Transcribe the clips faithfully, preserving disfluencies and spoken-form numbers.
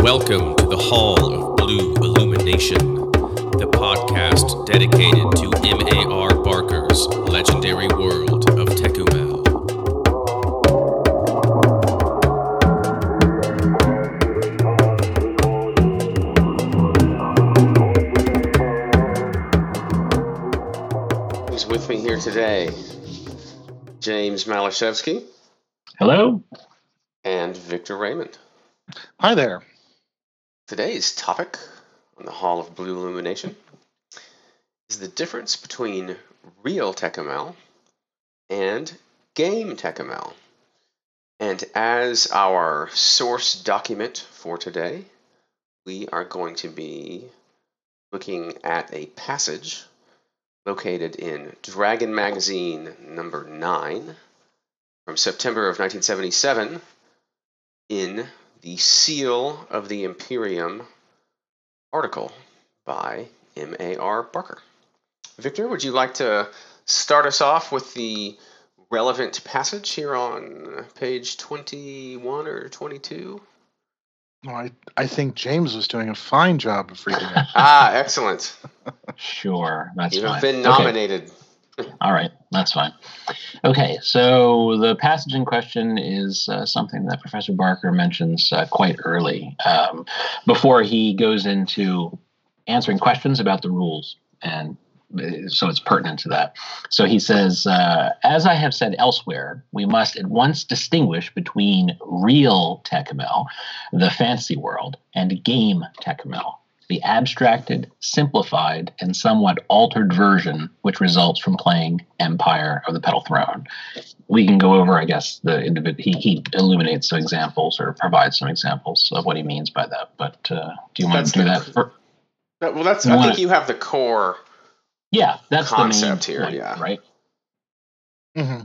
Welcome to the Hall of Blue Illumination, the podcast dedicated to M A R Barker's legendary world of Tecumel. Who's with me here today? James Malashevsky. Hello. And Victor Raymond. Hi there. Today's topic on the Hall of Blue Illumination is the difference between real Tecumel and game Tecumel. And as our source document for today, we are going to be looking at a passage located in Dragon Magazine number nine from September of nineteen seventy-seven in the Seal of the Imperium article by M A R Barker. Victor, would you like to start us off with the relevant passage here on page twenty-one or twenty-two? Well, I, I think James was doing a fine job of reading it. Ah, excellent. Sure, that's You fine. have been nominated. Okay. All right, that's fine. Okay, so the passage in question is uh, something that Professor Barker mentions uh, quite early, um, before he goes into answering questions about the rules, and so it's pertinent to that. So he says, uh, as I have said elsewhere, we must at once distinguish between real Tecumel, the fantasy world, and game Tecumel, the abstracted, simplified, and somewhat altered version which results from playing Empire of the Petal Throne. We can go over, I guess, the individ- he, he illuminates some examples or provides some examples of what he means by that. But uh, do you want That's to do the- that? For, That- well, that's. You I wanna- think you have the core yeah, that's concept the main here, point, yeah. right? hmm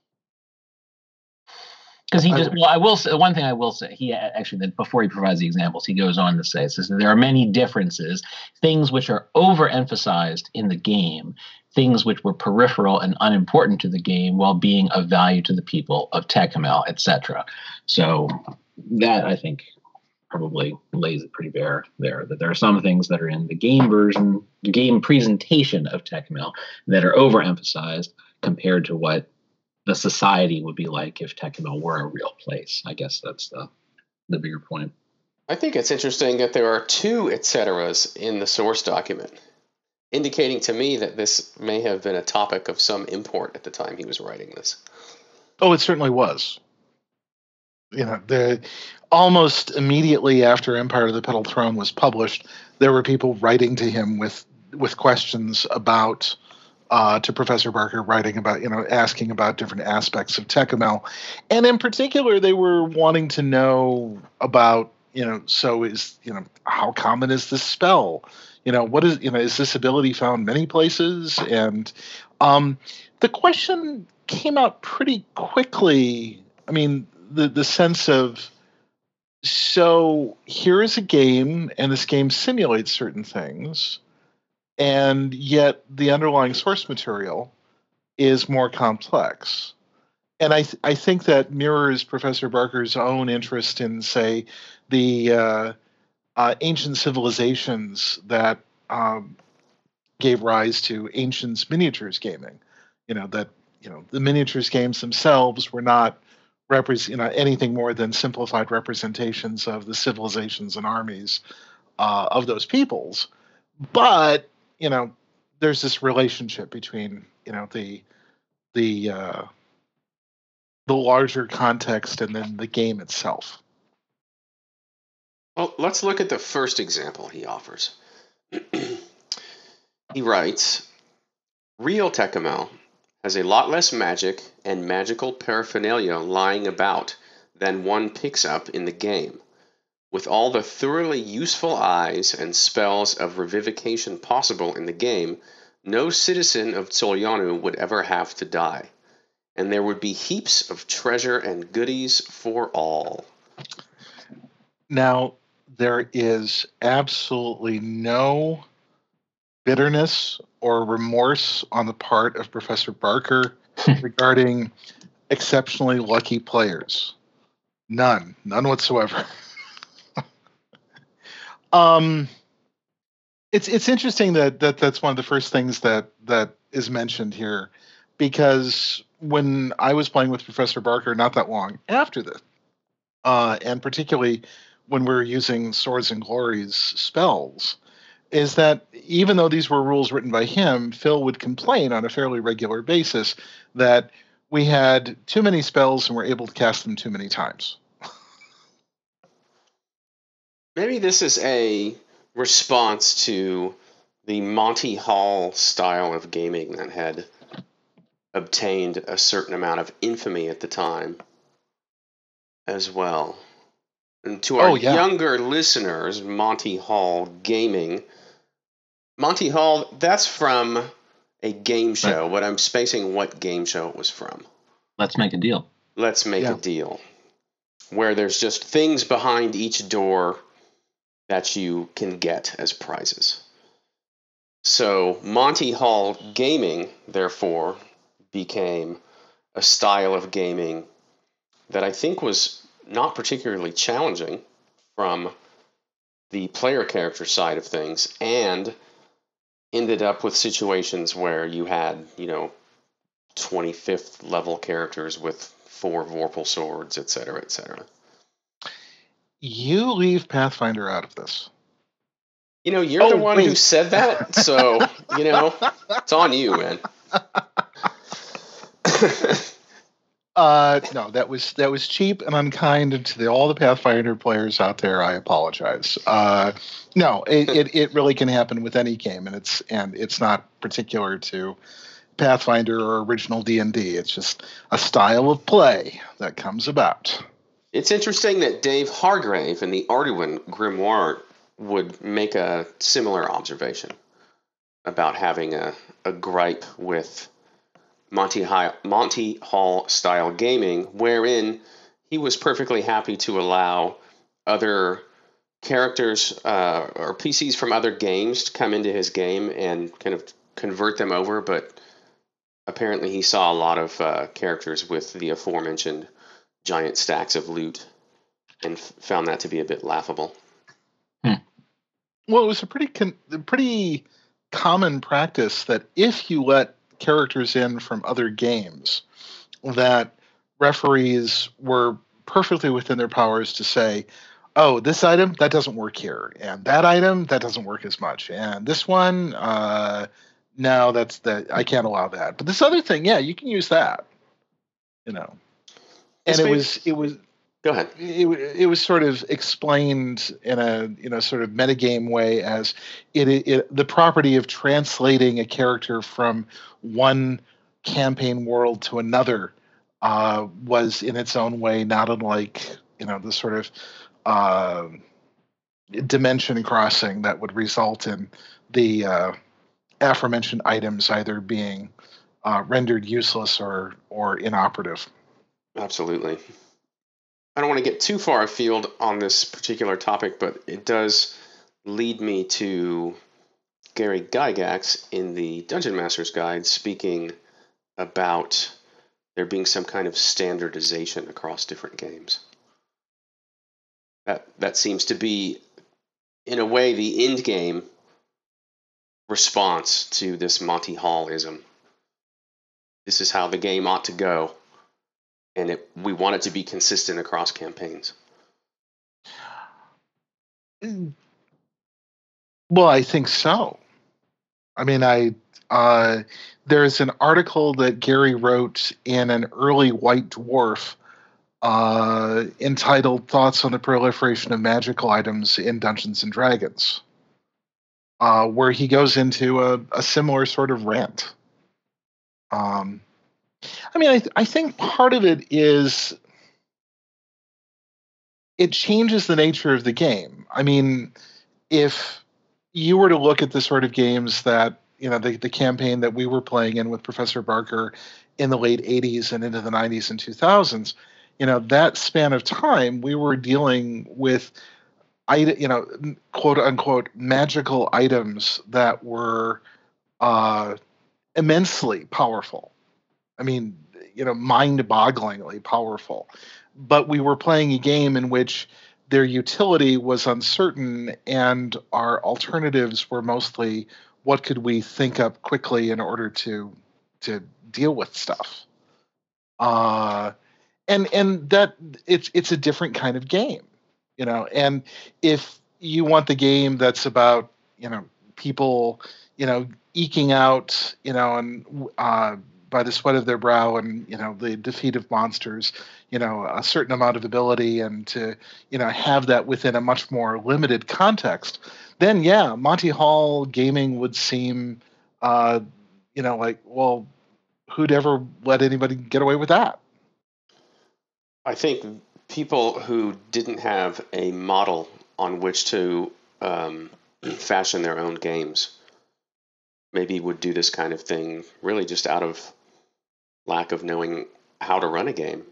Because he I just, would- well, I will say, one thing I will say, he actually, that before he provides the examples, he goes on to say, says that there are many differences, things which are overemphasized in the game, things which were peripheral and unimportant to the game while being of value to the people of Tecumel, et cetera. So that, I think, probably lays it pretty bare there, that there are some things that are in the game version, the game presentation of Tecumel that are overemphasized compared to what the society would be like if Tecumel were a real place. I guess that's the the bigger point. I think it's interesting that there are two et ceteras in the source document, indicating to me that this may have been a topic of some import at the time he was writing this. Oh, it certainly was. You know, the almost immediately after Empire of the Petal Throne was published, there were people writing to him with with questions about uh, to Professor Barker, writing about, you know, asking about different aspects of Tecumel, and in particular, they were wanting to know about, you know, so is, you know, how common is this spell? You know, what is, you know, is this ability found many places? And um, the question came out pretty quickly. I mean, the the sense of, so here is a game, and this game simulates certain things, and yet the underlying source material is more complex. And I th- I think that mirrors Professor Barker's own interest in, say, the uh, uh, ancient civilizations that um, gave rise to Ancients miniatures gaming. You know, that, you know, the miniatures games themselves were not represent, you know, anything more than simplified representations of the civilizations and armies uh, of those peoples. But, you know, there's this relationship between, you know, the the uh, the larger context and then the game itself. Well, let's look at the first example he offers. He writes, real Tecumel has a lot less magic and magical paraphernalia lying about than one picks up in the game. With all the thoroughly useful eyes and spells of revivification possible in the game, no citizen of Tsolyanu would ever have to die, and there would be heaps of treasure and goodies for all. Now, there is absolutely no bitterness or remorse on the part of Professor Barker regarding exceptionally lucky players. None. None whatsoever. Um, it's it's interesting that, that that's one of the first things that that is mentioned here, because when I was playing with Professor Barker not that long after this, uh, and particularly when we were using Swords and Glories spells, is that even though these were rules written by him, Phil would complain on a fairly regular basis that we had too many spells and were able to cast them too many times. Maybe this is a response to the Monty Hall style of gaming that had obtained a certain amount of infamy at the time as well. And to our Oh, yeah. younger listeners, Monty Hall gaming, Monty Hall, that's from a game show, but I'm spacing what game show it was from. Let's Make a Deal. Let's Make Yeah. a Deal, where there's just things behind each door that you can get as prizes. So Monty Hall gaming, therefore, became a style of gaming that I think was not particularly challenging from the player character side of things, and ended up with situations where you had, you know, twenty-fifth level characters with four Vorpal swords, et cetera, et cetera. You leave Pathfinder out of this. You know, you're Oh, the one who wait. said that, so, you know, it's on you, man. Uh, no, that was that was cheap and unkind, and to the, all the Pathfinder players out there, I apologize. Uh, no, it, it it really can happen with any game, and it's and it's not particular to Pathfinder or original D and D. It's just a style of play that comes about. It's interesting that Dave Hargrave in the Arduin Grimoire would make a similar observation about having a, a gripe with Monty, High, Monty Hall style gaming, wherein he was perfectly happy to allow other characters uh, or P Cs from other games to come into his game and kind of convert them over, but apparently he saw a lot of uh, characters with the aforementioned giant stacks of loot and f- found that to be a bit laughable. Well, it was a pretty con- pretty common practice that if you let characters in from other games, that referees were perfectly within their powers to say, oh, this item, that doesn't work here, and that item, that doesn't work as much, and this one, uh, no, that's that I can't allow that. But this other thing, yeah, you can use that. You know. And This it may- was it was Go ahead. it, it was sort of explained in a you know sort of metagame way as it, it the property of translating a character from one campaign world to another uh, was in its own way not unlike you know the sort of uh, dimension crossing that would result in the uh, aforementioned items either being uh, rendered useless or or inoperative. Absolutely. I don't want to get too far afield on this particular topic, but it does lead me to Gary Gygax in the Dungeon Master's Guide speaking about there being some kind of standardization across different games. That that seems to be, in a way, the end game response to this Monty Hall-ism. This is how the game ought to go. And it, we want it to be consistent across campaigns. Well, I think so. I mean, I uh, there's an article that Gary wrote in an early White Dwarf uh, entitled "Thoughts on the Proliferation of Magical Items in Dungeons and Dragons," uh, where he goes into a, a similar sort of rant. Um, I mean, I, th- I think part of it is it changes the nature of the game. I mean, if you were to look at the sort of games that, you know, the, the campaign that we were playing in with Professor Barker in the late eighties and into the nineties and two thousands, you know, that span of time, we were dealing with, you know, quote unquote, magical items that were uh, immensely powerful. I mean, you know, mind-bogglingly powerful. But we were playing a game in which their utility was uncertain, and our alternatives were mostly what could we think up quickly in order to to deal with stuff. Uh, and and that it's it's a different kind of game, you know. And if you want the game that's about, you know, people, you know, eking out, you know, and uh, by the sweat of their brow, and, you know, the defeat of monsters, you know, a certain amount of ability, and to, you know, have that within a much more limited context, then yeah, Monty Hall gaming would seem, uh, you know, like, well, who'd ever let anybody get away with that? I think people who didn't have a model on which to um, fashion their own games maybe would do this kind of thing really just out of lack of knowing how to run a game.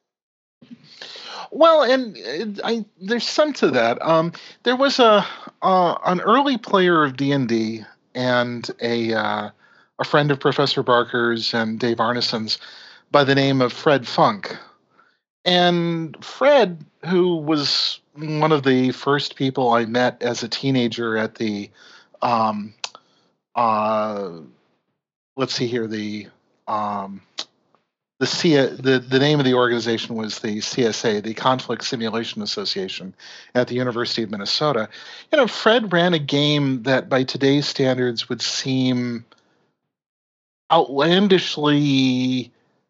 Well, and uh, I, there's some to that. Um, there was a uh, an early player of D and D and a uh, a friend of Professor Barker's and Dave Arneson's by the name of Fred Funk. And Fred, who was one of the first people I met as a teenager at the, um, uh, let's see here, the um, the C the the name of the organization was the C S A, the Conflict Simulation Association, at the University of Minnesota. You know, Fred ran a game that, by today's standards, would seem outlandishly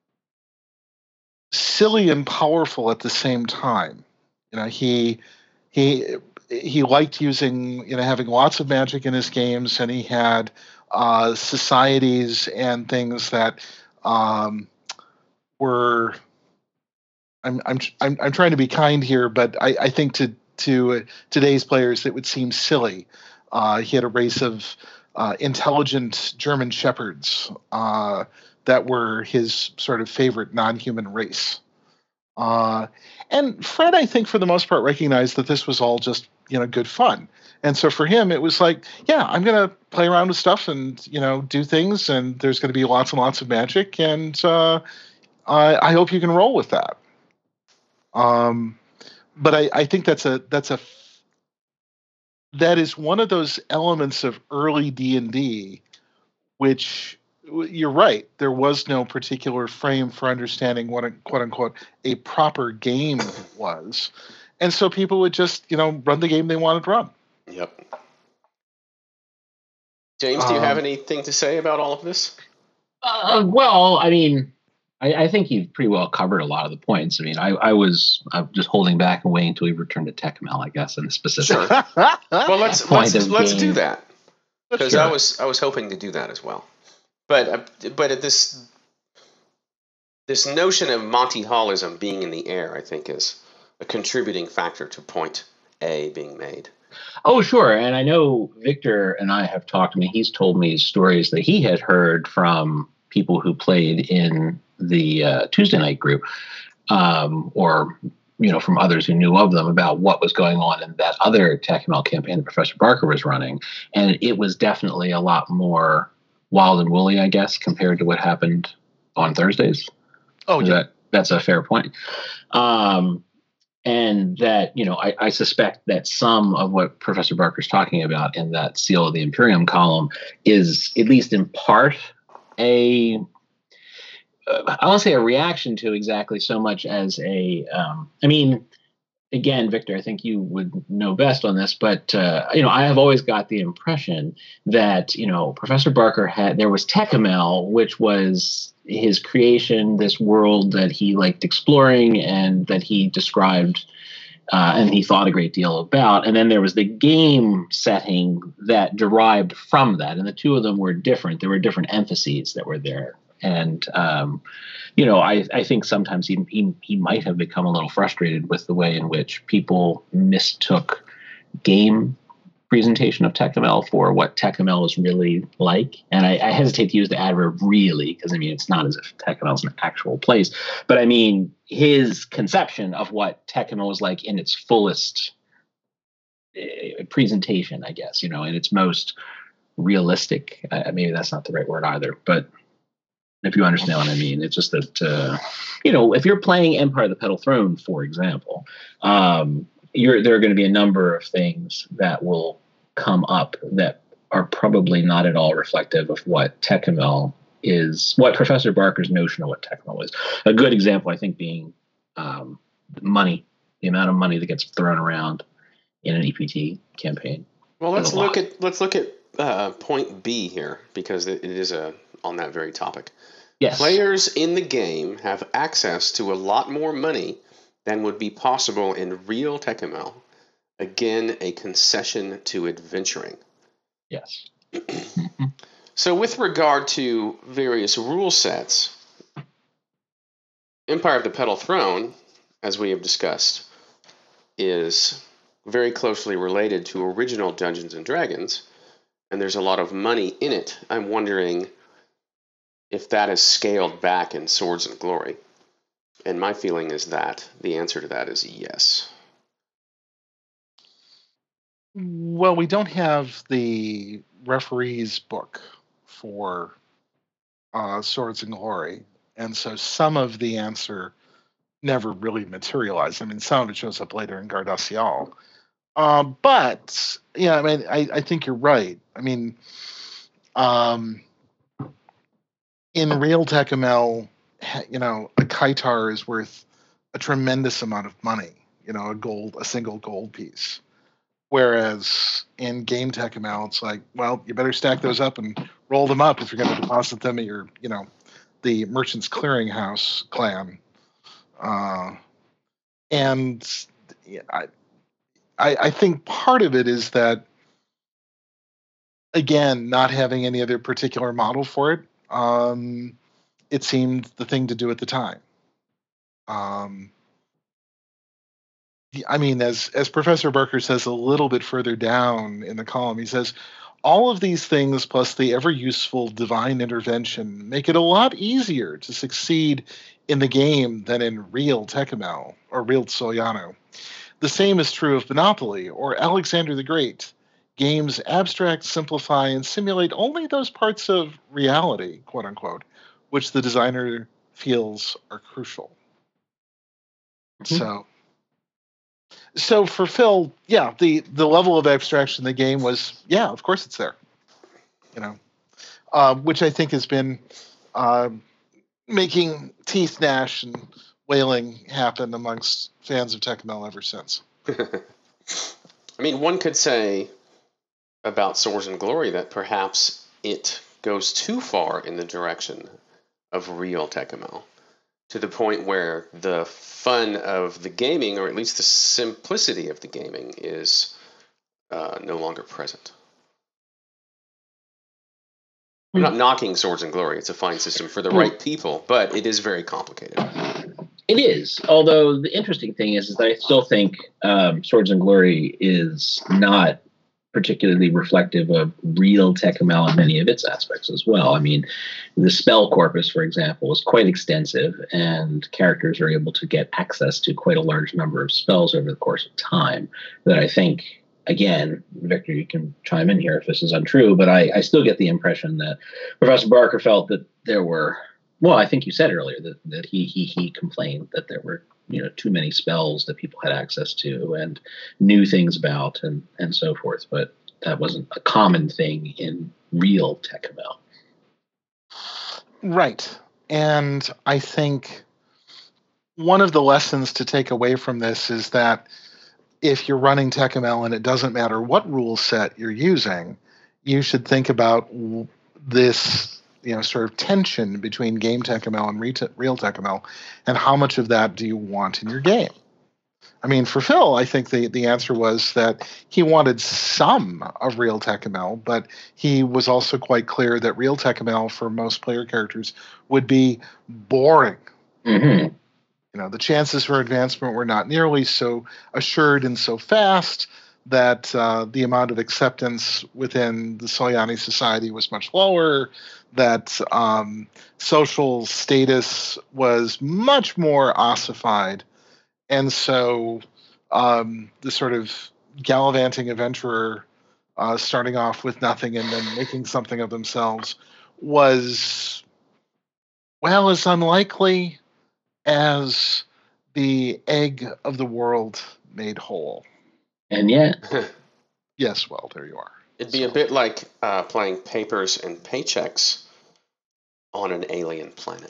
silly and powerful at the same time. You know, he he he liked using, you know, having lots of magic in his games, and he had uh, societies and things that um, were. I'm I'm I'm I'm trying to be kind here, but I, I think to to today's players it would seem silly. Uh, he had a race of uh, intelligent German shepherds uh, that were his sort of favorite non-human race. Uh, and Fred, I think, for the most part, recognized that this was all just, you know, good fun. And so for him, it was like, yeah, I'm going to play around with stuff and, you know, do things, and there's going to be lots and lots of magic, and uh, I, I hope you can roll with that. Um, but I, I think that's a that's a that is one of those elements of early D and D, which, you're right, there was no particular frame for understanding what a quote unquote a proper game was, and so people would just, you know, run the game they wanted to run. Yep. James, do you um, have anything to say about all of this? Uh, well, I mean, I, I think you've pretty well covered a lot of the points. I mean, I, I was I'm just holding back and waiting until we return to Tekmel, I guess, in the specific. Sure. Well, let's let's let's game. do that, because sure. I was I was hoping to do that as well. But uh, but this this notion of Monty Hallism being in the air, I think, is a contributing factor to point A being made. Oh, sure. And I know Victor and I have talked. I mean, he's told me stories that he had heard from people who played in the uh, Tuesday night group, um, or, you know, from others who knew of them, about what was going on in that other Tekmel campaign that Professor Barker was running. And it was definitely a lot more wild and woolly, I guess, compared to what happened on Thursdays. Oh, yeah. That, that's a fair point. Um, and that, you know, I, I suspect that some of what Professor Barker's talking about in that Seal of the Imperium column is, at least in part, a, uh, I won't say a reaction to exactly so much as a, um, I mean, again, Victor, I think you would know best on this, but, uh, you know, I have always got the impression that, you know, Professor Barker had, there was Tekmel, which was his creation, this world that he liked exploring and that he described uh, and he thought a great deal about. And then there was the game setting that derived from that. And the two of them were different. There were different emphases that were there. And, um, you know, I, I think sometimes he, he he might have become a little frustrated with the way in which people mistook game presentation of Tekmel for what Tekmel is really like. And I, I hesitate to use the adverb really, because, I mean, it's not as if Tekmel is an actual place. But, I mean, his conception of what Tekmel was like in its fullest uh, presentation, I guess, you know, in its most realistic. Uh, maybe that's not the right word either, but if you understand what I mean. It's just that, uh, you know, if you're playing Empire of the Petal Throne, for example, um, you're, there are going to be a number of things that will come up that are probably not at all reflective of what Tekkamel is, what Professor Barker's notion of what Tekkamel is. A good example, I think, being um, money, the amount of money that gets thrown around in an E P T campaign. Well, let's look at let's look at uh, point B here, because it, it is a on that very topic. Yes. Players in the game have access to a lot more money than would be possible in real Tekkamel. Again, a concession to adventuring. Yes. So with regard to various rule sets, Empire of the Petal Throne, as we have discussed, is very closely related to original Dungeons and Dragons, and there's a lot of money in it. I'm wondering if that is scaled back in Swords and Glory. And my feeling is that the answer to that is yes. Well, we don't have the referee's book for uh, Swords and Glory, and so some of the answer never really materialized. I mean, some of it shows up later in Gardasil. Uh, but, yeah, I mean, I, I think you're right. I mean, um, in real Tekkamel, you know, a Kaitar is worth a tremendous amount of money, you know, a gold, a single gold piece. Whereas in game Tekkamel, it's like, well, you better stack those up and roll them up if you're going to deposit them at your, you know, the Merchant's Clearinghouse clan. Uh, and yeah, I, I, I think part of it is that, again, not having any other particular model for it, um, it seemed the thing to do at the time. Um, I mean, as as Professor Barker says a little bit further down in the column, he says, all of these things plus the ever useful divine intervention make it a lot easier to succeed in the game than in real Tekkamel or real Soyano. The same is true of Monopoly or Alexander the Great. Games abstract, simplify, and simulate only those parts of reality, quote unquote, which the designer feels are crucial. Mm-hmm. So, so for Phil, yeah, the, the level of abstraction in the game was, yeah, of course it's there, you know, uh, which I think has been uh, making teeth gnash and wailing happen amongst fans of Tekkamel ever since. I mean, one could say about Swords and Glory that perhaps it goes too far in the direction of real Tekkamel, to the point where the fun of the gaming, or at least the simplicity of the gaming, is uh, no longer present. I'm not knocking Swords and Glory. It's a fine system for the right people, but it is very complicated. It is. Although the interesting thing is, is that I still think um, Swords and Glory is not particularly reflective of real Tekkamel in many of its aspects as well. I mean, the spell corpus, for example, is quite extensive, and characters are able to get access to quite a large number of spells over the course of time that I think, again, Victor, you can chime in here if this is untrue, but I, I still get the impression that Professor Barker felt that there were, well, I think you said earlier that, that he, he, he complained that there were, you know, too many spells that people had access to and knew things about and, and so forth. But that wasn't a common thing in real Tekkamel. Right. And I think one of the lessons to take away from this is that if you're running Tekkamel and it doesn't matter what rule set you're using, you should think about this, you know, sort of tension between game Tekkamel and real Tekkamel, and how much of that do you want in your game? I mean, for Phil, I think the, the answer was that he wanted some of real Tekkamel, but he was also quite clear that real Tekkamel for most player characters would be boring. Mm-hmm. You know, the chances for advancement were not nearly so assured and so fast, that uh, the amount of acceptance within the Soyani society was much lower, that um, social status was much more ossified. And so um, the sort of gallivanting adventurer uh, starting off with nothing and then making something of themselves was, well, as unlikely as the egg of the world made whole. And yet, yes, well, there you are. It'd be so. a bit like uh, playing Papers and Paychecks on an alien planet.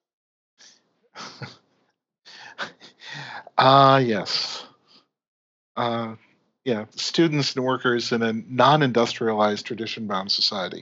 Ah, uh, yes. Uh, yeah, students and workers in a non-industrialized, tradition-bound society.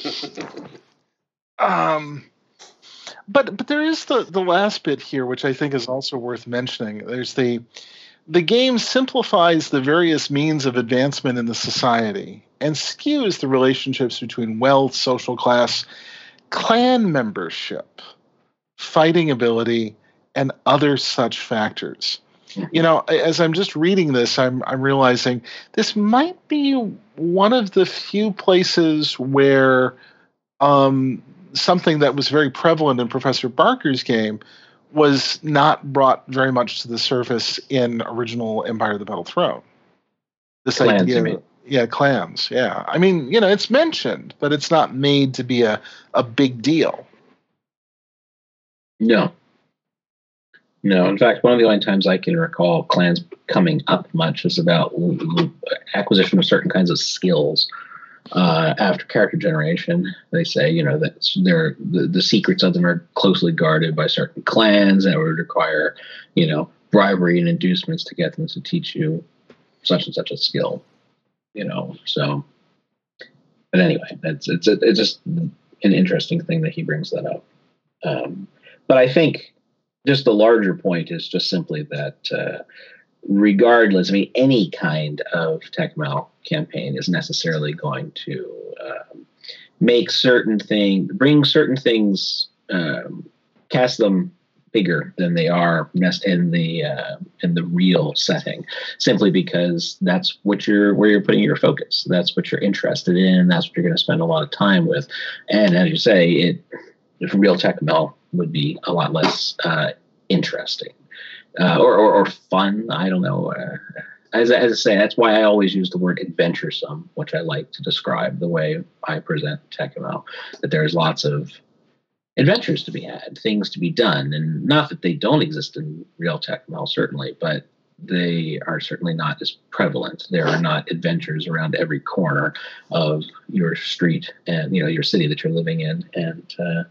um, but but there is the, the last bit here, which I think is also worth mentioning. There's the the game simplifies the various means of advancement in the society and skews the relationships between wealth, social class, clan membership, fighting ability, and other such factors. You know, as I'm just reading this, I'm I'm realizing this might be one of the few places where um, something that was very prevalent in Professor Barker's game was not brought very much to the surface in original Empire of the Battle Throne. This clans, idea, you mean? Yeah, clans. Yeah, I mean, you know, it's mentioned, but it's not made to be a, a big deal. No. No, in fact, one of the only times I can recall clans coming up much is about acquisition of certain kinds of skills. Uh, after character generation, they say, you know, that they're, the, the secrets of them are closely guarded by certain clans that would require, you know, bribery and inducements to get them to teach you such and such a skill, you know. So, but anyway, it's it's it's just an interesting thing that he brings that up. Um, but I think just the larger point is just simply that uh, regardless, I mean, any kind of Techmal campaign is necessarily going to um, make certain things, bring certain things, um, cast them bigger than they are in the uh, in the real setting, simply because that's what you're where you're putting your focus. That's what you're interested in. That's what you're going to spend a lot of time with. And as you say, it if real Techmal would be a lot less uh, interesting uh, or, or or fun. I don't know. Uh, as as I say, that's why I always use the word adventuresome, which I like to describe the way I present Techmal. That there's lots of adventures to be had, things to be done, and not that they don't exist in real Techmal, certainly, but they are certainly not as prevalent. There are not adventures around every corner of your street and, you know, your city that you're living in. And uh,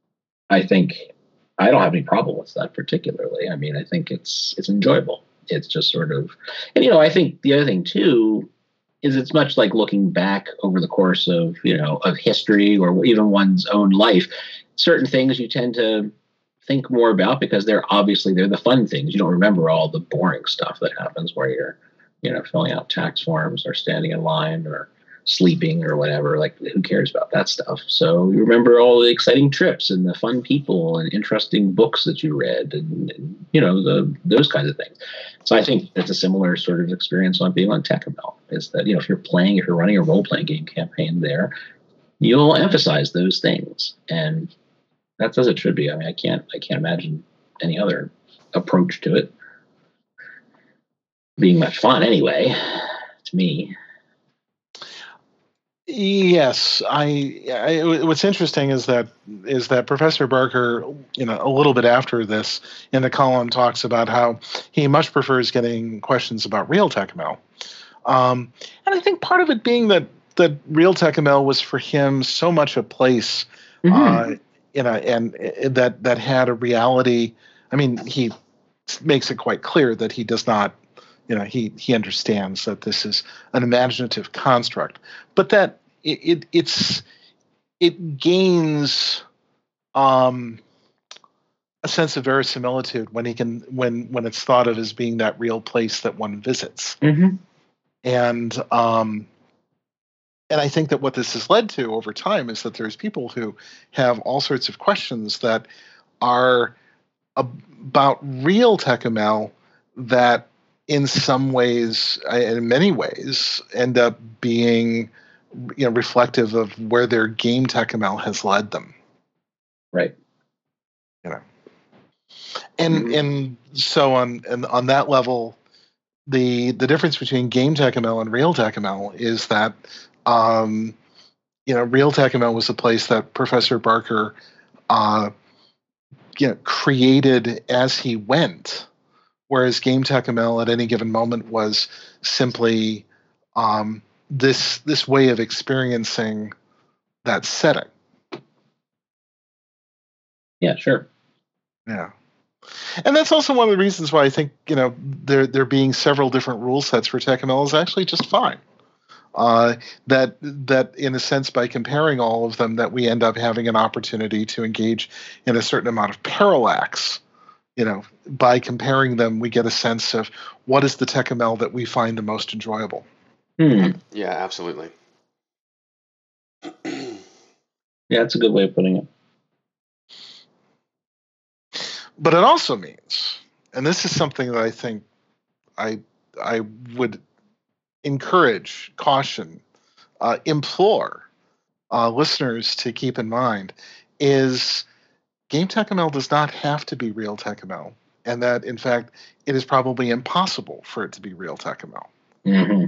I think I don't have any problem with that particularly. I mean, I think it's it's enjoyable. It's just sort of, and, you know, I think the other thing too is it's much like looking back over the course of, you know, of history or even one's own life. Certain things you tend to think more about because they're obviously they're the fun things. You don't remember all the boring stuff that happens where you're, you know, filling out tax forms or standing in line or sleeping or whatever. Like, who cares about that stuff? So you remember all the exciting trips and the fun people and interesting books that you read and, and you know, the those kinds of things. So I think it's a similar sort of experience on being on Techmal, is that, you know, if you're playing, if you're running a role-playing game campaign there, you'll emphasize those things. And that's as it should be. I mean, I can't I can't imagine any other approach to it being much fun anyway, to me. Yes, I, I. What's interesting is that is that Professor Barker, you know, a little bit after this in the column talks about how he much prefers getting questions about real Techmal, um, and I think part of it being that that real Techmal was for him so much a place, mm-hmm. uh, you know, and uh, that that had a reality. I mean, he makes it quite clear that he does not. You know, he, he understands that this is an imaginative construct, but that it, it it's it gains um, a sense of verisimilitude when he can when when it's thought of as being that real place that one visits, mm-hmm. and um, and I think that what this has led to over time is that there's people who have all sorts of questions that are about real Techmal that, in some ways, in many ways, end up being, you know, reflective of where their game Techmal has led them. Right. You know, and mm-hmm. and so on and on that level, the the difference between game Techmal and real Techmal is that, um, you know, real Techmal was a place that Professor Barker, uh, you know, created as he went. whereas GameTech-M L at any given moment was simply um, this this way of experiencing that setting. Yeah, sure. Yeah. And that's also one of the reasons why I think, you know, there there being several different rule sets for TechML is actually just fine. Uh, that that in a sense, by comparing all of them, that we end up having an opportunity to engage in a certain amount of parallax. You know, by comparing them, we get a sense of what is the TechML that we find the most enjoyable. Hmm. Yeah, absolutely. Yeah, that's a good way of putting it. But it also means, and this is something that I think I I would encourage, caution, uh, implore uh, listeners to keep in mind, is GameTech-M L does not have to be RealTech-M L, and that, in fact, it is probably impossible for it to be RealTech-M L. Mm-hmm.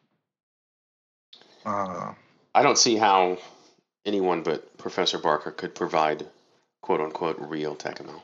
Uh, I don't see how anyone but Professor Barker could provide quote-unquote real TechML.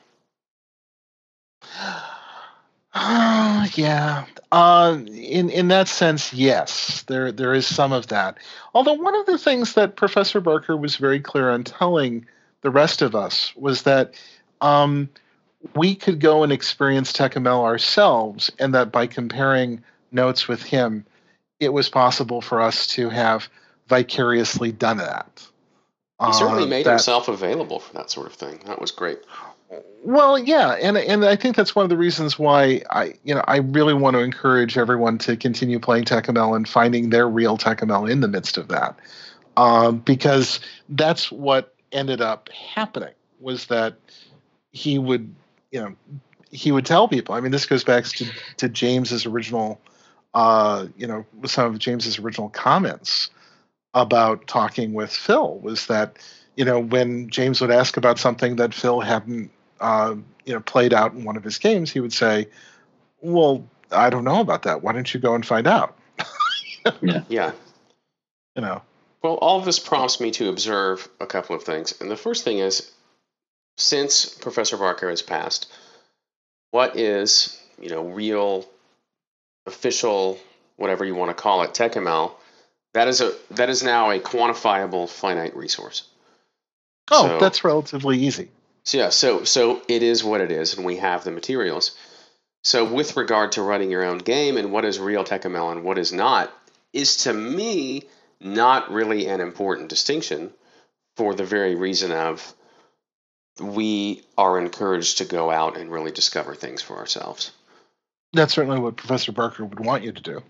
Uh, yeah. Uh, in in that sense, yes, there there is some of that. Although one of the things that Professor Barker was very clear on telling the rest of us was that um, we could go and experience TechML ourselves, and that by comparing notes with him, it was possible for us to have vicariously done that. He certainly Uh, made that, himself available for that sort of thing. That was great. Well, yeah, and and I think that's one of the reasons why I, you know, I really want to encourage everyone to continue playing TechML and finding their real TechML in the midst of that, um, because that's what ended up happening. Was that he would, you know, he would tell people. I mean, this goes back to to James's original, uh, you know, some of James's original comments about talking with Phil. Was that, you know, when James would ask about something that Phil hadn't Uh, you know, played out in one of his games, he would say, "Well, I don't know about that. Why don't you go and find out?" Yeah. Yeah. You know. Well, all of this prompts me to observe a couple of things. And the first thing is, since Professor Barker has passed, what is, you know, real, official, whatever you want to call it, TechML? That is a that is now a quantifiable finite resource. Oh, So, that's relatively easy. So yeah, so so it is what it is, and we have the materials. So with regard to running your own game and what is real TechML and what is not, is to me not really an important distinction, for the very reason of we are encouraged to go out and really discover things for ourselves. That's certainly what Professor Barker would want you to do.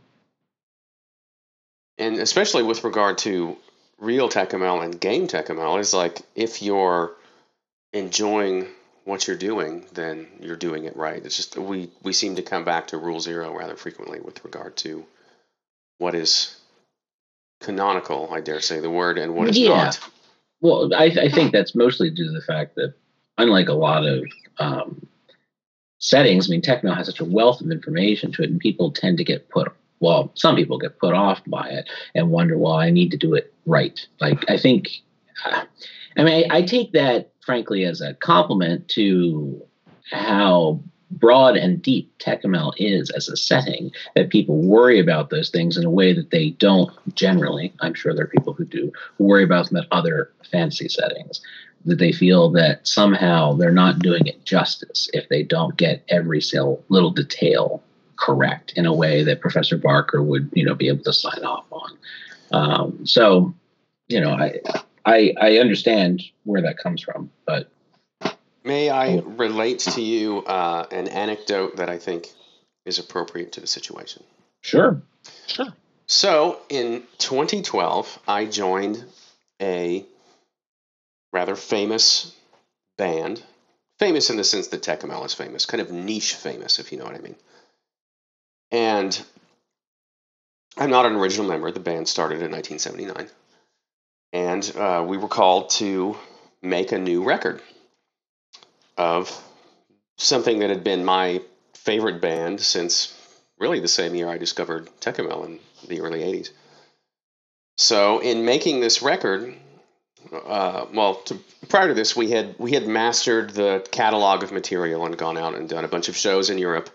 And especially with regard to real TechML and game TechML, is like if you're enjoying what you're doing, then you're doing it right. It's just we we seem to come back to rule zero rather frequently with regard to what is canonical, I dare say the word, and what is yeah. not. Well, I, I think that's mostly due to the fact that, unlike a lot of um, settings, I mean, TechML has such a wealth of information to it, and people tend to get put, well, some people get put off by it and wonder, well, I need to do it right. Like, I think, uh, I mean, I, I take that, frankly, as a compliment to how broad and deep TechML is as a setting, that people worry about those things in a way that they don't generally. I'm sure there are people who do worry about them at other fantasy settings, that they feel that somehow they're not doing it justice if they don't get every single little detail correct in a way that Professor Barker would, you know, be able to sign off on. Um, so, you know, I, I I understand where that comes from, but may I relate to you uh, an anecdote that I think is appropriate to the situation? Sure, sure. So in twenty twelve, I joined a rather famous band, famous in the sense that TechML is famous, kind of niche famous, if you know what I mean. And I'm not an original member. The band started in nineteen seventy-nine. And uh, we were called to make a new record of something that had been my favorite band since really the same year I discovered TechML in the early eighties. So in making this record, uh, well, to, prior to this, we had we had mastered the catalog of material and gone out and done a bunch of shows in Europe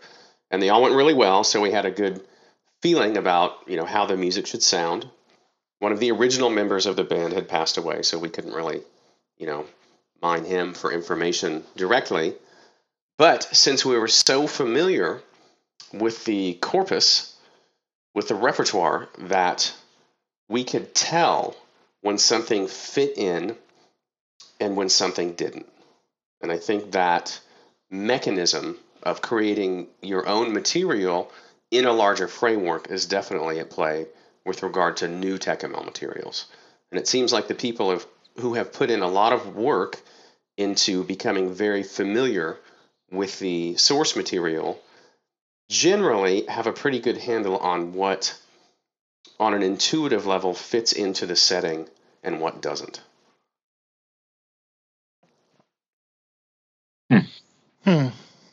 and they all went really well. So we had a good feeling about, you know, how the music should sound. One of the original members of the band had passed away, so we couldn't really, you know, mine him for information directly. But since we were so familiar with the corpus, with the repertoire, that we could tell when something fit in and when something didn't. And I think that mechanism of creating your own material in a larger framework is definitely at play with regard to new Tekkamel materials. And it seems like the people have, who have put in a lot of work into becoming very familiar with the source material generally have a pretty good handle on what, on an intuitive level, fits into the setting and what doesn't. Hmm. Hmm.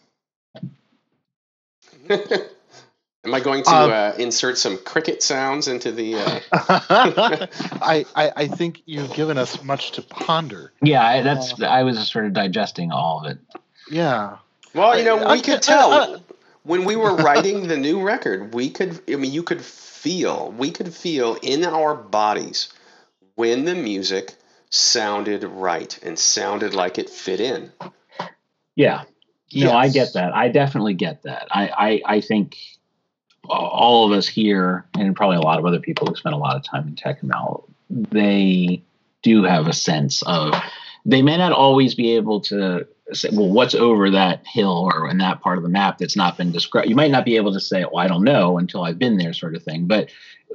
Am I going to Um, uh, insert some cricket sounds into the... Uh... I, I I think you've given us much to ponder. Yeah, I, that's. I was just sort of digesting all of it. Yeah. Well, you know, I- we I- could I- tell I- when we were writing the new record. We could, I mean, you could feel, we could feel in our bodies when the music sounded right and sounded like it fit in. Yeah. No, Yes. I get that. I definitely get that. I, I, I think all of us here, and probably a lot of other people who spend a lot of time in Tekkamel, they do have a sense of, they may not always be able to say, well, what's over that hill or in that part of the map that's not been described. You might not be able to say, well, I don't know until I've been there, sort of thing. But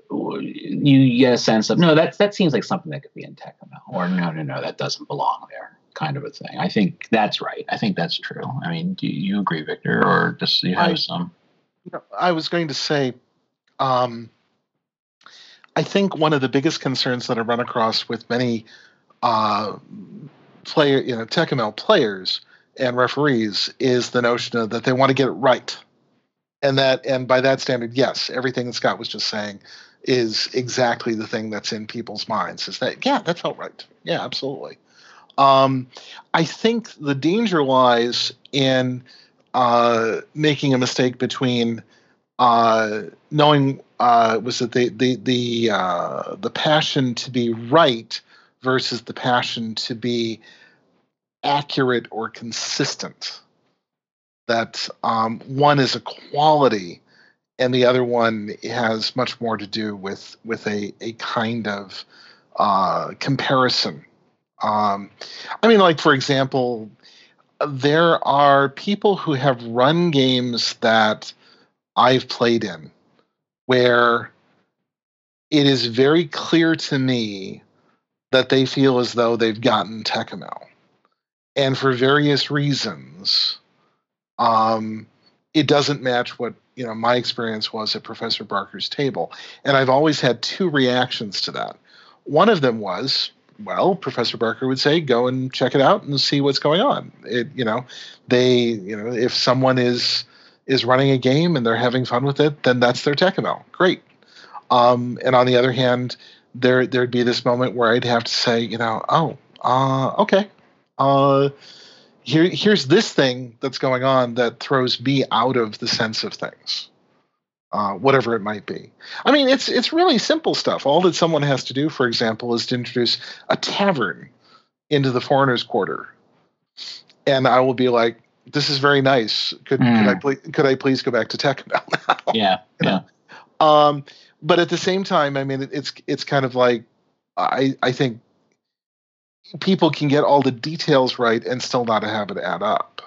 you get a sense of, no, that, that seems like something that could be in Tekkamel, or no, no, no, that doesn't belong there, kind of a thing. I think that's right. I think that's true. I mean, do you agree, Victor, or just you have I- some? I was going to say, um, I think one of the biggest concerns that I run across with many uh, player, you know, Tekkamel players and referees is the notion of that they want to get it right, and that, and by that standard, yes, everything that Scott was just saying is exactly the thing that's in people's minds. Is that, yeah, that felt right. Yeah, absolutely. Um, I think the danger lies in uh, making a mistake between uh, knowing uh, was it the the the uh, the passion to be right versus the passion to be accurate or consistent. That um, one is a quality, and the other one has much more to do with with a a kind of uh, comparison. Um, I mean, like for example, there are people who have run games that I've played in where it is very clear to me that they feel as though they've gotten Tekkamel. And for various reasons, um, it doesn't match what, you know, my experience was at Professor Barker's table. And I've always had two reactions to that. One of them was, well, Professor Barker would say, go and check it out and see what's going on. It, you know, they, you know, if someone is is running a game and they're having fun with it, then that's their Tekkamel. Great. Um, and on the other hand, there there'd be this moment where I'd have to say, you know, oh, uh, okay, uh, here here's this thing that's going on that throws me out of the sense of things, uh, whatever it might be. I mean, it's it's really simple stuff. All that someone has to do, for example, is to introduce a tavern into the foreigners' quarter, and I will be like, this is very nice. Could Mm. could I please could I please go back to Tekkamel now? Yeah, yeah. Um, but at the same time, I mean, it, it's it's kind of like I I think people can get all the details right and still not have it add up.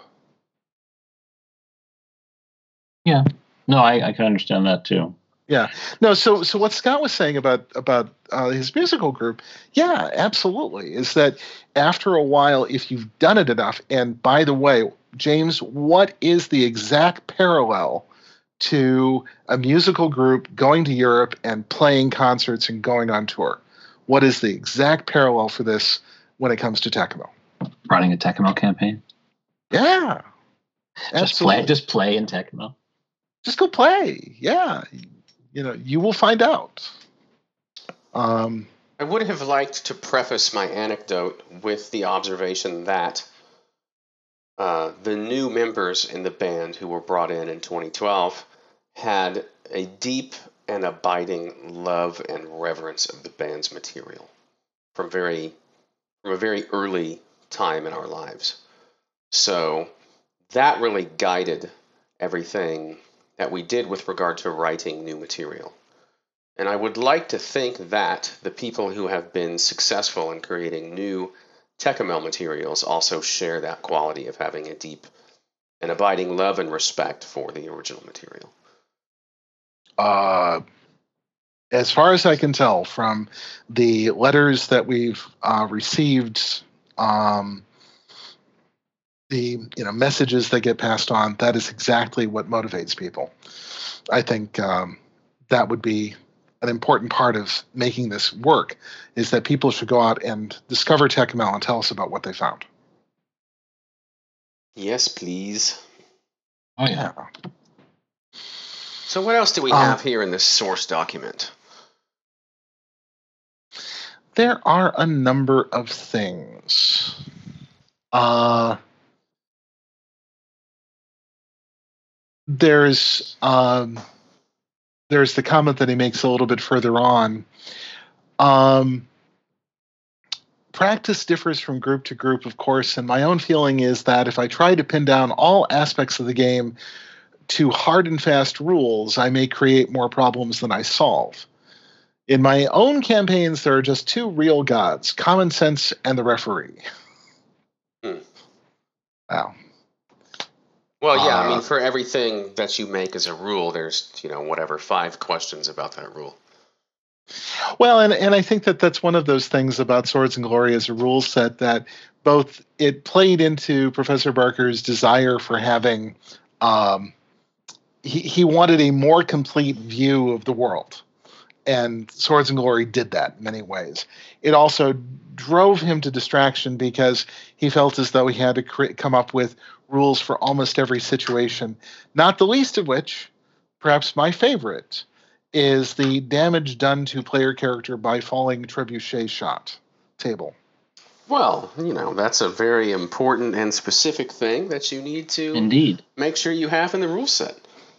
Yeah. No, I, I can understand that too. Yeah. No. So so what Scott was saying about about uh, his musical group, yeah, absolutely, is that after a while, if you've done it enough, and by the way, James, what is the exact parallel to a musical group going to Europe and playing concerts and going on tour? What is the exact parallel for this when it comes to Tekkamel? Running a Tekkamel campaign. Yeah, Just play, just play in Tekkamel. Just go play. Yeah, you know, you will find out. Um, I would have liked to preface my anecdote with the observation that uh, the new members in the band who were brought in in twenty twelve had a deep and abiding love and reverence of the band's material from very from a very early time in our lives. So that really guided everything that we did with regard to writing new material. And I would like to think that the people who have been successful in creating new Tekkamel materials also share that quality of having a deep and abiding love and respect for the original material. Uh, as far as I can tell from the letters that we've uh, received, um, the you know messages that get passed on, that is exactly what motivates people. I think um, that would be an important part of making this work, is that people should go out and discover Tekkamel and tell us about what they found. Yes, please. Oh, yeah. So what else do we Um, have here in this source document? There are a number of things. Uh, there's um, there's the comment that he makes a little bit further on. Um, practice differs from group to group, of course, and my own feeling is that if I try to pin down all aspects of the game to hard and fast rules, I may create more problems than I solve. In my own campaigns, there are just two real gods, common sense and the referee. Hmm. Wow. Well, yeah, I Uh, mean, for everything that you make as a rule, there's, you know, whatever, five questions about that rule. Well, and, and I think that that's one of those things about Swords and Glory as a rule set, that both it played into Professor Barker's desire for having, um, he, he wanted a more complete view of the world. And Swords and Glory did that in many ways. It also drove him to distraction because he felt as though he had to cre- come up with rules for almost every situation, not the least of which, perhaps my favorite, is the damage done to player character by falling trebuchet shot table. Well, you know, that's a very important and specific thing that you need to Indeed. make sure you have in the rule set.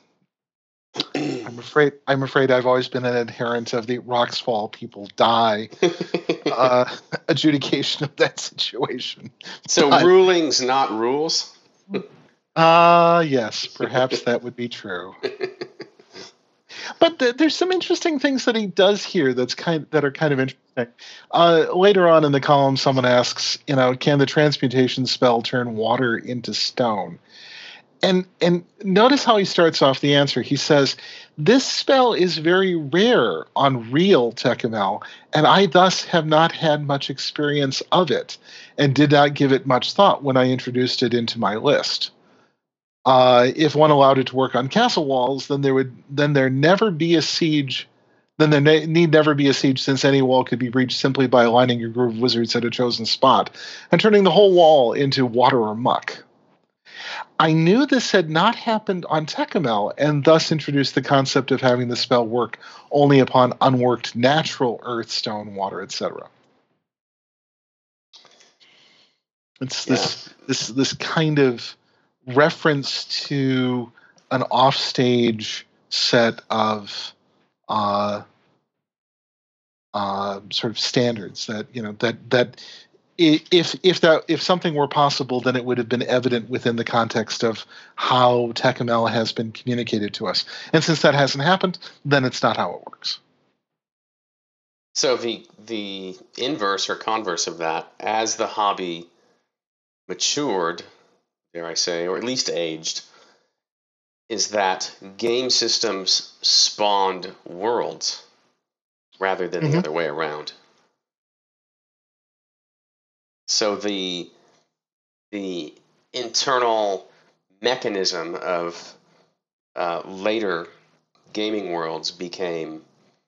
I'm afraid I'm afraid I've always been an adherent of the rocks fall, people die uh, adjudication of that situation. So But- rulings, not rules? Ah, uh, yes, perhaps that would be true. But th- there's some interesting things that he does here that's kind that are kind of interesting. Uh, later on in the column, someone asks, you know, can the transmutation spell turn water into stone? And and notice how he starts off the answer. He says, this spell is very rare on real Tekkamel, and I thus have not had much experience of it, and did not give it much thought when I introduced it into my list. Uh, if one allowed it to work on castle walls, then there would then there never be a siege. Then there ne- need never be a siege, since any wall could be reached simply by aligning your group of wizards at a chosen spot and turning the whole wall into water or muck. I knew this had not happened on Tekkamel, and thus introduced the concept of having the spell work only upon unworked natural earth, stone, water, et cetera. It's this Yeah. this this kind of reference to an offstage set of uh, uh, sort of standards that you know that that if if that if something were possible, then it would have been evident within the context of how Tekkamel has been communicated to us. And since that hasn't happened, then it's not how it works. So the the inverse or converse of that, as the hobby matured, dare I say, or at least aged, is that game systems spawned worlds rather than Mhm. the other way around. So the the internal mechanism of uh, later gaming worlds became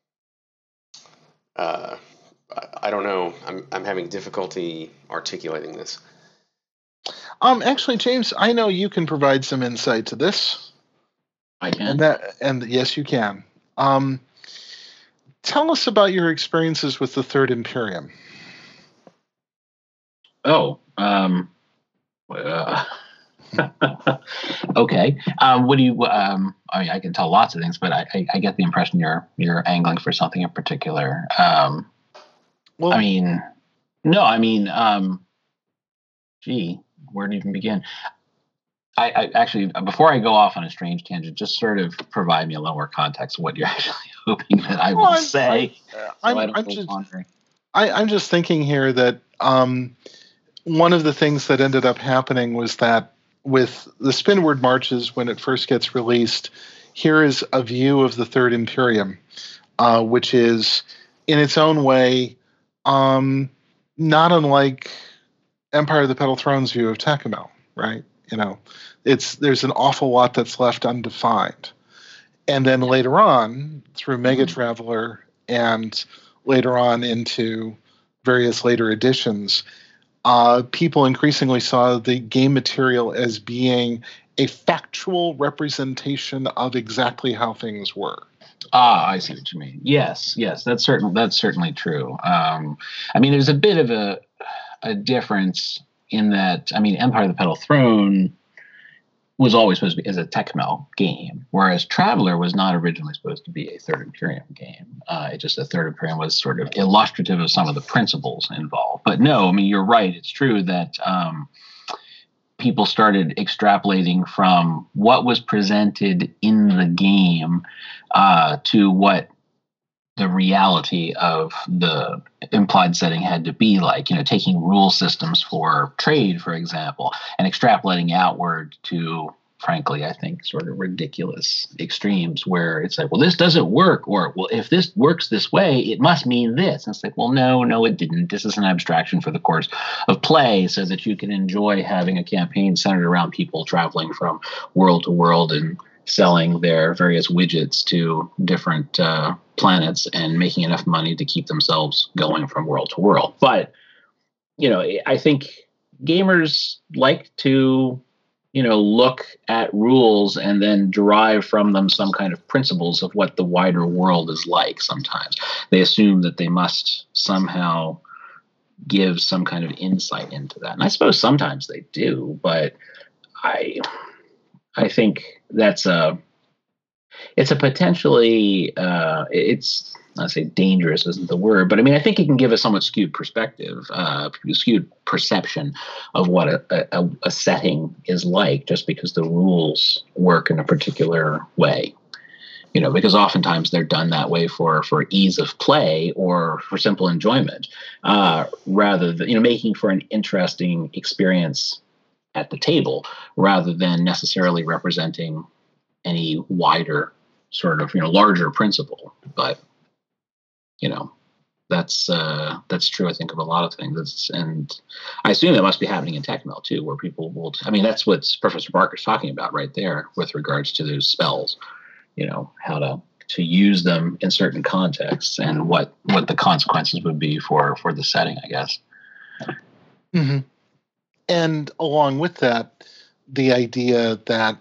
uh, I, I don't know. I'm I'm having difficulty articulating this. Um, actually, James, I know you can provide some insight to this, I and can. that and yes, you can. Um, tell us about your experiences with the Third Imperium. Oh, um, uh, Okay. Um, what do you? Um, I mean, I can tell lots of things, but I, I, I get the impression you're you're angling for something in particular. Um, Well, I mean, no, I mean, um, gee, where to even begin? I, I actually, before I go off on a strange tangent, just sort of provide me a little more context of what you're actually hoping that I will well, I'm, say. I, uh, so I'm, I don't I'm go just, wandering. I, I'm just thinking here that um, one of the things that ended up happening was that with the Spinward Marches, when it first gets released, here is a view of the Third Imperium, uh, which is, in its own way, um, not unlike Empire of the Petal Throne's view of Tecumseh, right? You know, it's there's an awful lot that's left undefined. And then later on, through Mega Mhm. Traveler and later on into various later editions, uh, people increasingly saw the game material as being a factual representation of exactly how things were. Ah, I see what you mean. Yes, yes, that's certain. That's certainly true. Um, I mean, there's a bit of a a difference in that. I mean, Empire of the Petal Throne was always supposed to be as a Tecmo game, whereas Traveler was not originally supposed to be a Third Imperium game. Uh, it just the Third Imperium was sort of illustrative of some of the principles involved. But no, I mean, you're right. It's true that um, people started extrapolating from what was presented in the game uh, to what the reality of the implied setting had to be like, you know, taking rule systems for trade, for example, and extrapolating outward to, frankly, I think sort of ridiculous extremes where it's like, well, this doesn't work, or, well, if this works this way, it must mean this. And it's like, well, no, no, it didn't. This is an abstraction for the course of play so that you can enjoy having a campaign centered around people traveling from world to world and selling their various widgets to different uh, planets and making enough money to keep themselves going from world to world. But, you know, I think gamers like to, you know, look at rules and then derive from them some kind of principles of what the wider world is like sometimes. They assume that they must somehow give some kind of insight into that. And I suppose sometimes they do, but I... I think that's a it's a potentially uh, it's I say dangerous isn't the word, but I mean I think it can give a somewhat skewed perspective, uh, skewed perception of what a, a, a setting is like just because the rules work in a particular way. You know, because oftentimes they're done that way for for ease of play or for simple enjoyment, uh, rather than you know making for an interesting experience at the table rather than necessarily representing any wider sort of, you know, larger principle. But, you know, that's uh, that's true, I think, of a lot of things. It's, and I assume that must be happening in Tecmo too, where people will, I mean, that's what Professor Barker's talking about right there with regards to those spells, you know, how to to use them in certain contexts and what, what the consequences would be for, for the setting, I guess. Mm-hmm. And along with that, the idea that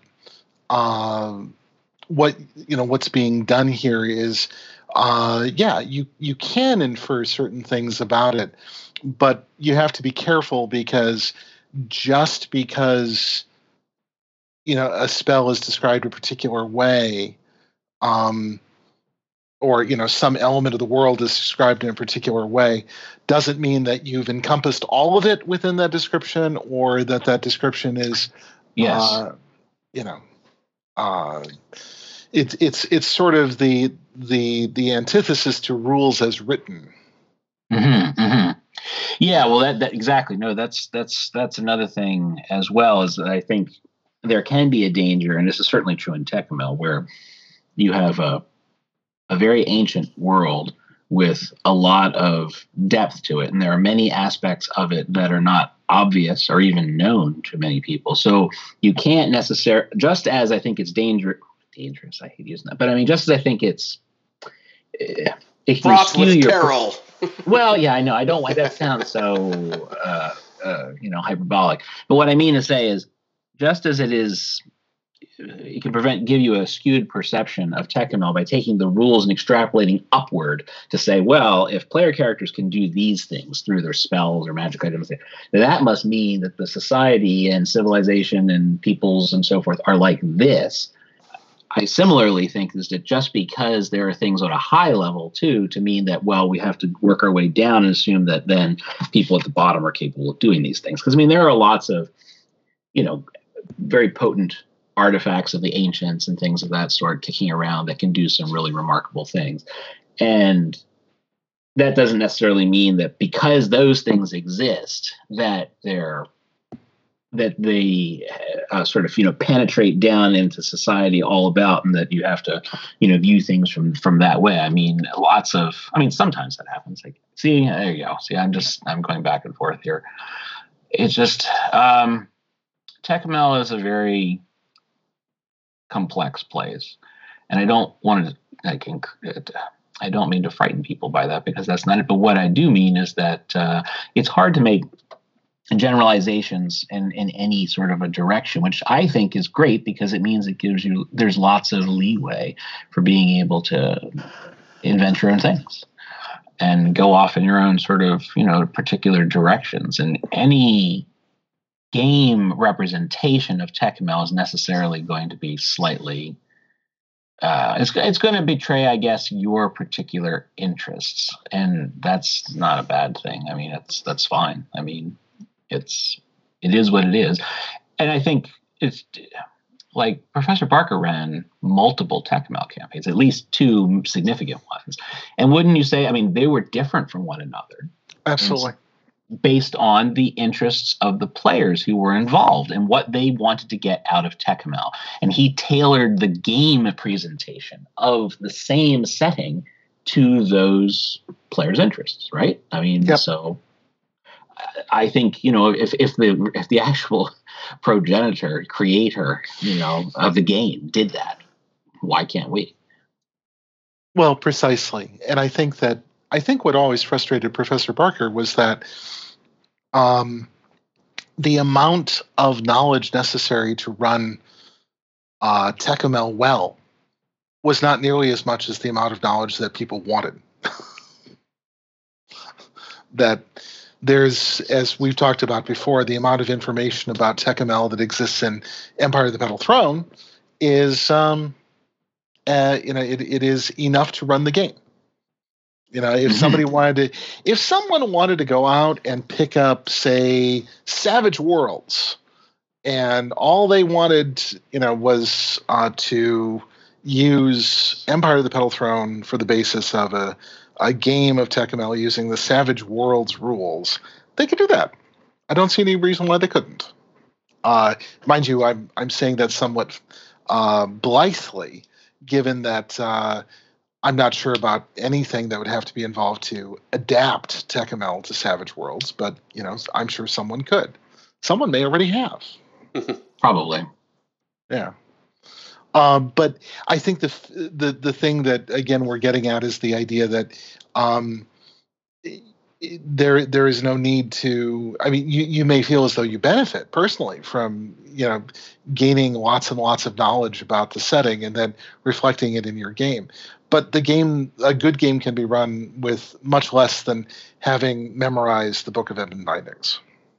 um, what you know what's being done here is, uh, yeah, you you can infer certain things about it, but you have to be careful because just because you know a spell is described a particular way, um, or you know some element of the world is described in a particular way, doesn't mean that you've encompassed all of it within that description, or that that description is, yes, uh, you know, uh, it's it's it's sort of the the the antithesis to rules as written. Mm-hmm, mm-hmm. Yeah, well, that, that exactly. No, that's that's that's another thing as well. Is that I think there can be a danger, and this is certainly true in Tecmo, where you have a a very ancient world with a lot of depth to it. And there are many aspects of it that are not obvious or even known to many people. So you can't necessarily, just as I think it's danger, dangerous, I hate using that, but I mean, just as I think it's, it can fraught skew with your, peril. well, yeah, I know. I don't like that sounds so, uh, uh, you know, hyperbolic. But what I mean to say is, just as it is it can prevent give you a skewed perception of TechML by taking the rules and extrapolating upward to say, well, if player characters can do these things through their spells or magic items, that must mean that the society and civilization and peoples and so forth are like this. I similarly think is that just because there are things on a high level too, to mean that, well, we have to work our way down and assume that then people at the bottom are capable of doing these things. Because I mean, there are lots of, you know, very potent artifacts of the ancients and things of that sort kicking around that can do some really remarkable things. And that doesn't necessarily mean that because those things exist, that they're that they uh, sort of, you know, penetrate down into society all about, and that you have to, you know, view things from, from that way. I mean, lots of, I mean, sometimes that happens. Like, see, there you go. See, I'm just, I'm going back and forth here. It's just, um, TechML is a very complex place. And I don't want to, like, inc- I don't mean to frighten people by that, because that's not it. But what I do mean is that uh, it's hard to make generalizations in, in any sort of a direction, which I think is great, because it means it gives you, there's lots of leeway for being able to invent your own things and go off in your own sort of, you know, particular directions. And any game representation of TechML is necessarily going to be slightly, uh, it's, it's going to betray, I guess, your particular interests. And that's not a bad thing. I mean, it's, that's fine. I mean, It's it is what it is. And I think it's like Professor Barker ran multiple TechML campaigns, at least two significant ones. And wouldn't you say, I mean, they were different from one another. Absolutely. Based on the interests of the players who were involved and what they wanted to get out of TechML. And he tailored the game presentation of the same setting to those players' interests, right? I mean, yep. So I think, you know, if, if the if the actual progenitor, creator, you know, of the game did that, why can't we? Well, precisely. And I think that I think what always frustrated Professor Barker was that um, the amount of knowledge necessary to run uh, TechML well was not nearly as much as the amount of knowledge that people wanted. That there's, as we've talked about before, the amount of information about TechML that exists in Empire of the Petal Throne is, um, uh, you know, it, it is enough to run the game. You know, if somebody wanted to, if someone wanted to go out and pick up, say, Savage Worlds, and all they wanted, you know, was uh, to use Empire of the Petal Throne for the basis of a a game of TechML using the Savage Worlds rules, they could do that. I don't see any reason why they couldn't. Uh, mind you, I'm I'm saying that somewhat uh, blithely, given that uh, I'm not sure about anything that would have to be involved to adapt TechML to Savage Worlds, but you know, I'm sure someone could. Someone may already have. Probably. Yeah. Um, but I think the the the thing that again we're getting at is the idea that um, there there is no need to. I mean, you, you may feel as though you benefit personally from you know gaining lots and lots of knowledge about the setting and then reflecting it in your game. But the game, a good game, can be run with much less than having memorized the Book of Ebon Bindings.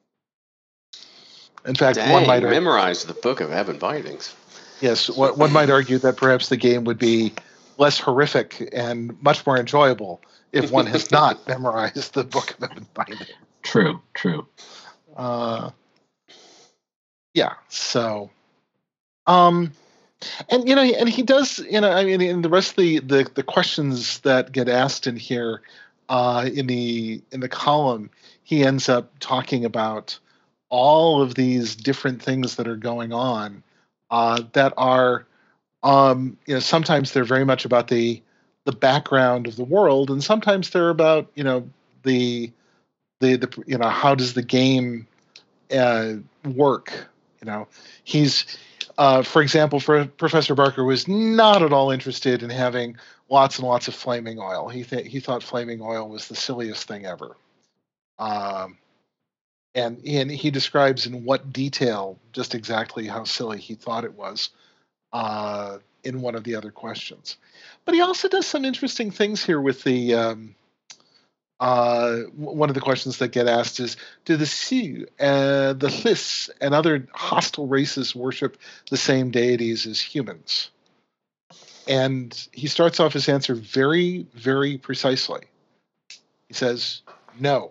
In fact, Dang, one might memorize the Book of Ebon Bindings. Yes, one might argue that perhaps the game would be less horrific and much more enjoyable if one has not memorized the Book of Ebon Bindings. True, true. Uh, yeah, so, um, and you know, and he does, you know, I mean, in the rest of the the, the questions that get asked in here, uh, in the in the column, he ends up talking about all of these different things that are going on. Uh, that are, um, you know, sometimes they're very much about the the background of the world, and sometimes they're about, you know, the the, the you know, how does the game uh, work? You know, he's, uh, for example, for Professor Barker was not at all interested in having lots and lots of flaming oil. He th- he thought flaming oil was the silliest thing ever. Um, And, and he describes in what detail just exactly how silly he thought it was. uh, in one of the other questions. But he also does some interesting things here with the. Um, uh, one of the questions that get asked is, do the Sioux, uh, the Hliss, and other hostile races worship the same deities as humans? And he starts off his answer very, very precisely. He says, no.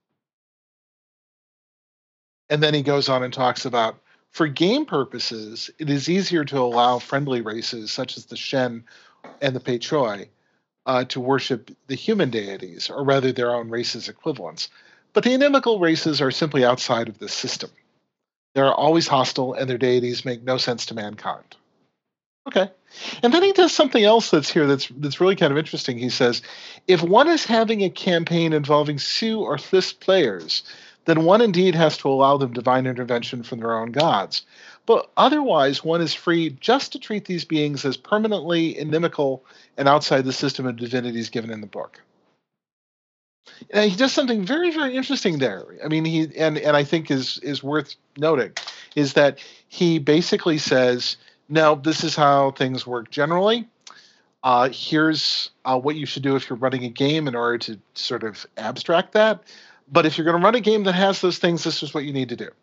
And then he goes on and talks about, for game purposes, it is easier to allow friendly races such as the Shen and the Pei Choi uh, to worship the human deities, or rather their own races' equivalents. But the inimical races are simply outside of this system. They are always hostile, and their deities make no sense to mankind. Okay. And then he does something else that's here that's that's really kind of interesting. He says, if one is having a campaign involving Sioux or Hliss players, then one indeed has to allow them divine intervention from their own gods. But otherwise, one is free just to treat these beings as permanently inimical and outside the system of divinities given in the book. And he does something very, very interesting there. I mean, he and, and I think is is worth noting, is that he basically says, no, this is how things work generally. Uh, here's uh, what you should do if you're running a game in order to sort of abstract that. But if you're going to run a game that has those things, this is what you need to do.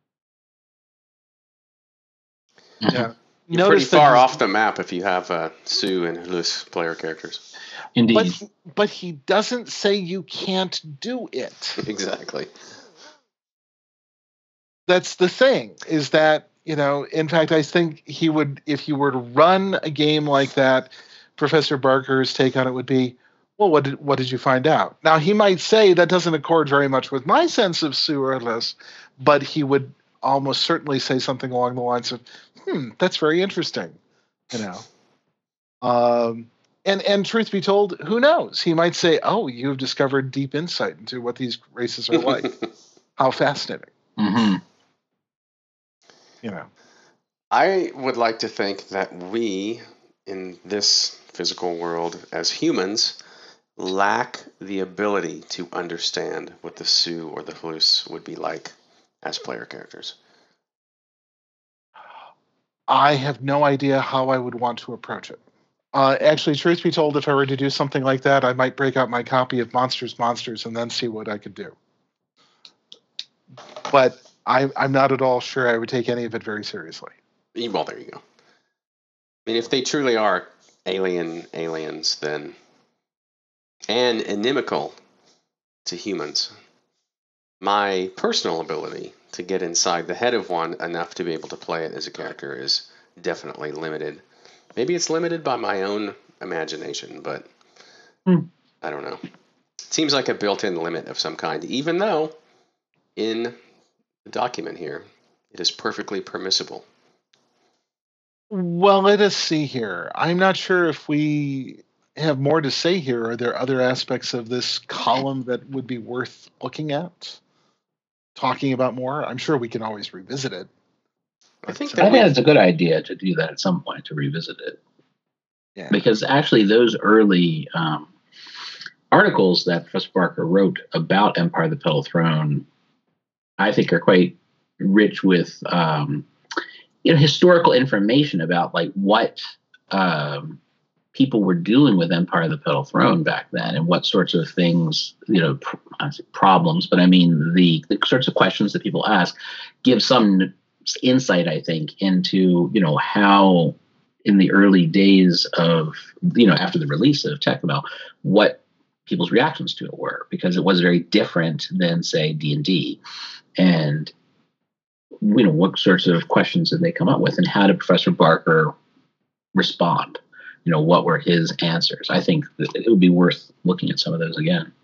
Mm-hmm. Yeah, You're Notice pretty far that off the map if you have uh, Sioux and Hliss player characters. Indeed. But he, but he doesn't say you can't do it. Exactly. That's the thing, is that, you know, in fact, I think he would, if you were to run a game like that, Professor Barker's take on it would be, well, what did, what did you find out? Now, he might say that doesn't accord very much with my sense of Sioux or Hliss, but he would almost certainly say something along the lines of, hmm, that's very interesting, you know. Um, and, and truth be told, who knows? He might say, oh, you've discovered deep insight into what these races are like. How fascinating. Mm-hmm. You know. I would like to think that we, in this physical world as humans, lack the ability to understand what the Sioux or the Hliss would be like as player characters. I have no idea how I would want to approach it. Uh, actually, truth be told, if I were to do something like that, I might break out my copy of Monsters, Monsters, and then see what I could do. But I, I'm not at all sure I would take any of it very seriously. Well, there you go. I mean, if they truly are alien aliens, then and inimical to humans, my personal ability to get inside the head of one enough to be able to play it as a character is definitely limited. Maybe it's limited by my own imagination, but Hmm. I don't know. It seems like a built-in limit of some kind, even though in the document here, it is perfectly permissible. Well, let us see here. I'm not sure if we have more to say here. Are there other aspects of this column that would be worth looking at, talking about more? I'm sure we can always revisit it. I think I that think we, it's a good idea to do that at some point, to revisit it. Yeah. Because actually those early um, articles that Professor Barker wrote about Empire of the Petal Throne, I think are quite rich with um, you know, historical information about like what um, people were doing with Empire of the Petal Throne back then, and what sorts of things, you know, pr- I say problems, but I mean the, the sorts of questions that people ask give some insight, I think, into, you know, how in the early days of, you know, after the release of Tecmo, what people's reactions to it were, because it was very different than, say, D and D. And, you know, what sorts of questions did they come up with, and how did Professor Barker respond? You know, what were his answers? I think that it would be worth looking at some of those again.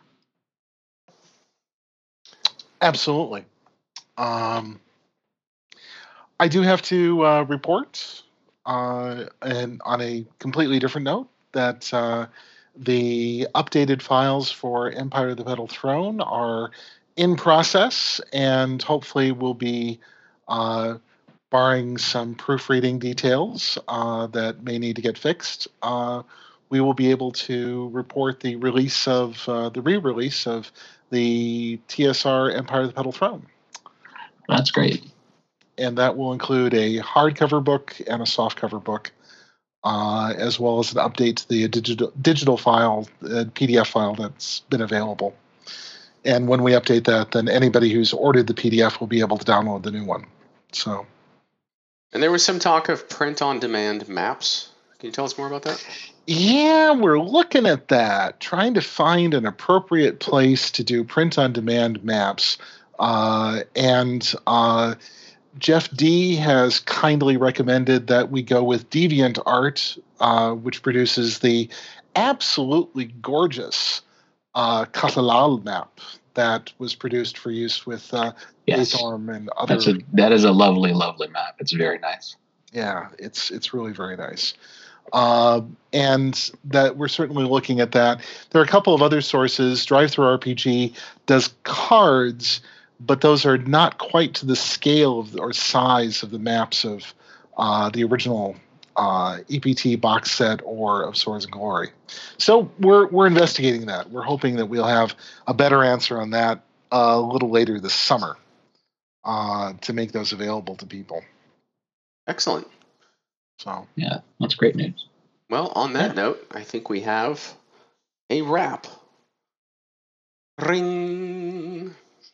Absolutely. Um, I do have to uh, report, uh, and on a completely different note, that uh, the updated files for Empire of the Petal Throne are in process, and hopefully will be, uh, barring some proofreading details uh, that may need to get fixed, uh, we will be able to report the release of uh, the re-release of the T S R Empire of the Petal Throne. That's great. and that will include a hardcover book and a softcover book, uh, as well as an update to the digital digital file, uh, P D F file that's been available. And when we update that, then anybody who's ordered the P D F will be able to download the new one. So, and there was some talk of print-on-demand maps. Can you tell us more about that? Yeah, we're looking at that, trying to find an appropriate place to do print-on-demand maps. Uh, and uh, Jeff D. has kindly recommended that we go with DeviantArt, uh, which produces the absolutely gorgeous uh, Catalal map that was produced for use with uh, yes. Aethorm and other. That's a, that is a lovely, lovely map. It's very nice. Yeah, it's it's really very nice. Uh, and that we're certainly looking at that. There are a couple of other sources. DriveThruRPG does cards, but those are not quite to the scale of, or size of the maps of uh, the original uh, E P T box set or of Swords and Glory. So we're we're investigating that. We're hoping that we'll have a better answer on that uh, a little later this summer uh, to make those available to people. Excellent. So yeah, that's great news. Well, on that yeah. note, I think we have a wrap. Ring.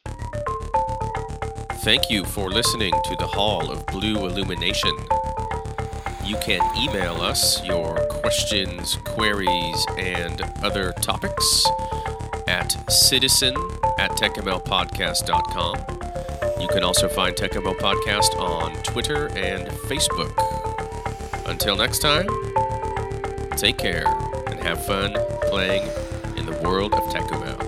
Thank you for listening to the Hall of Blue Illumination. You can email us your questions, queries, and other topics at citizen at techmlpodcast dot com. You can also find TechML Podcast on Twitter and Facebook. Until next time, take care and have fun playing in the world of TechML.